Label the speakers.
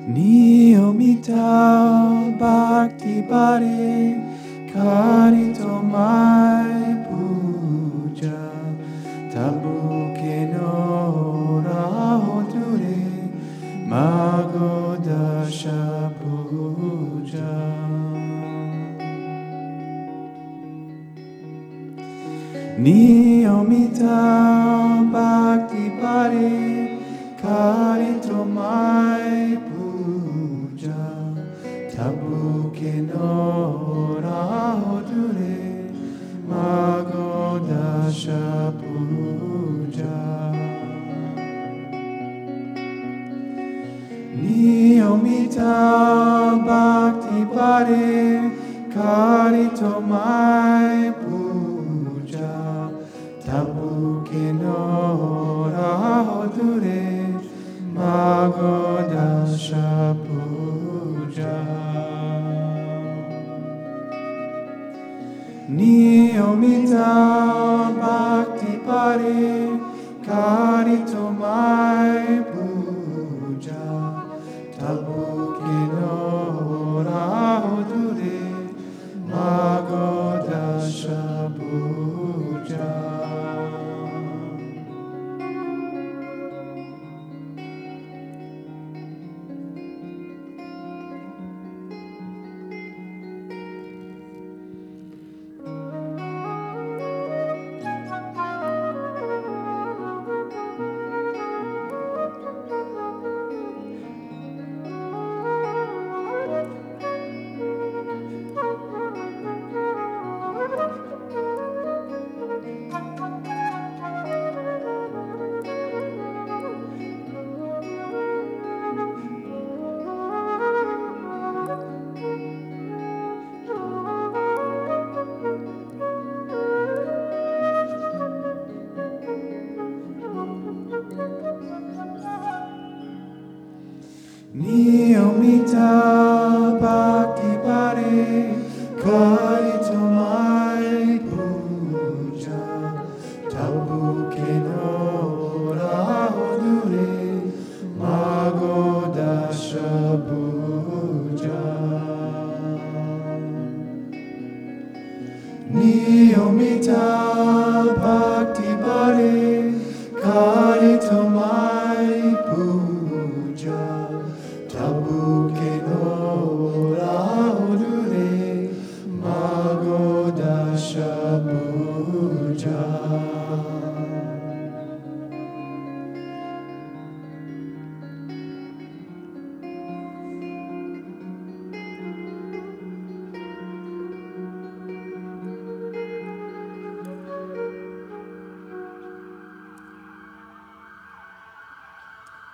Speaker 1: Niyomita bhakti pare karito mai puja tabu ke no rahoture mago dasha puja. Niyomita bhakti pare karito mai puja tabu ke no rahoture mago dasha puja. Niyomita bhakti pare karito mai puja tabu ke no rahoture mago dasha puja. Niyomita bhakti pare karito mai puja tabu ke no rahoture mago dasha puja. Niyomita